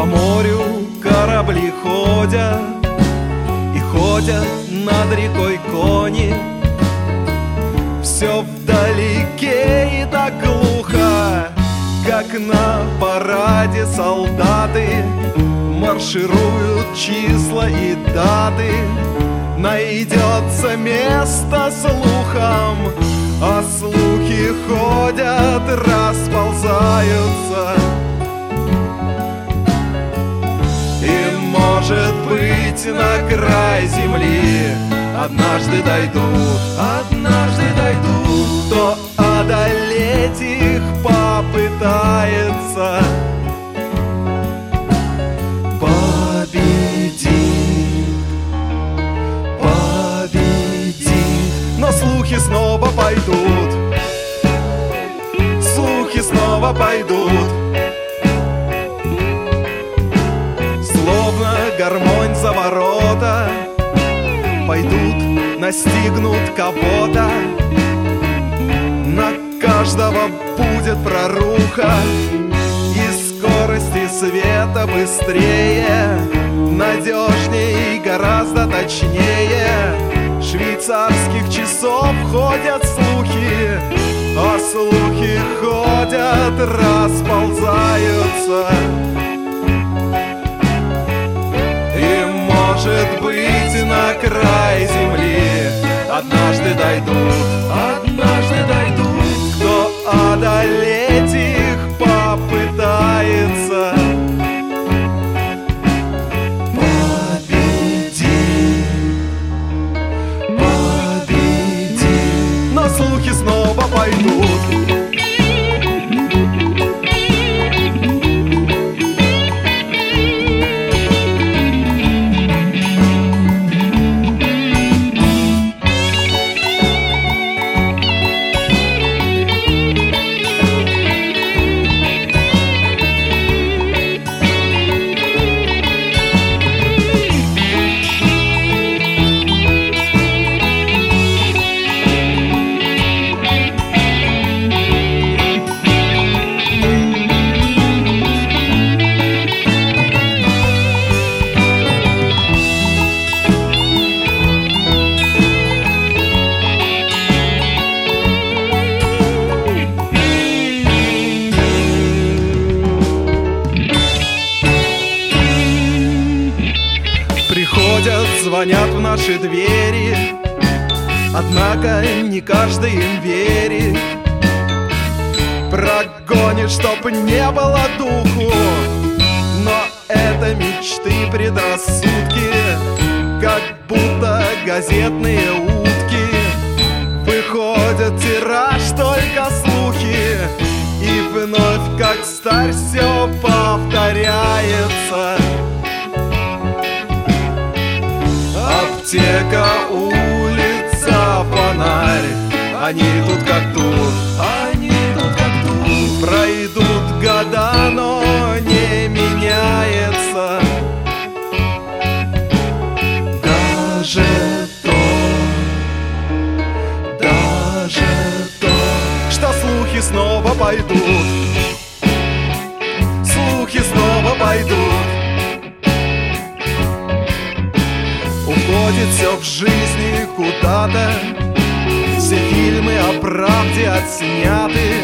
По морю корабли ходят, и ходят над рекой кони. Все вдалеке и так глухо, как на параде солдаты. Маршируют числа и даты, найдется место слухам, а слухи ходят, расползаются. И, может быть, на край земли однажды дойдут, кто одолеть их попытается. Но слухи снова пойдут, слухи снова пойдут. Словно гармонь за ворота пойдут, настигнут кого-то. На каждого будет проруха, и скорости света быстрее, надежнее и гораздо точнее швейцарских часов ходят слухи, а слухи ходят, расползаются. И, может быть, на край земли однажды дойдут, кто одолеть их попытается. Слухи снова пойдут. Приходят, звонят в наши двери, однако не каждый им верит. Прогонит, чтоб не было духу, но это мечты, предрассудки, как будто газетные утки. Выходят тираж, только слухи, и вновь, как старь, все повторяется. Аптека, улица, фонарь, они тут как тут, пройдут года, но не меняется. Даже то, что слухи снова пойдут, слухи снова пойдут. Уходит все в жизни куда-то, все фильмы о правде отсняты,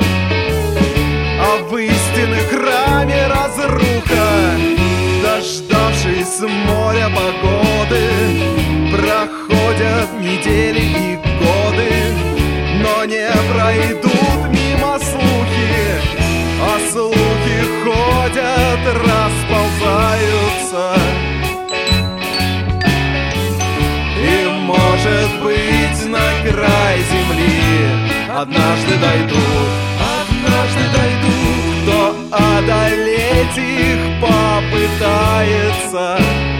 а в истинных раме разруха. Дождавшись моря погоды, проходят недели и годы, но не пройдут мимо слухи, а слухи ходят, расползаются. Может быть, на край земли однажды дойдут, кто одолеть их попытается.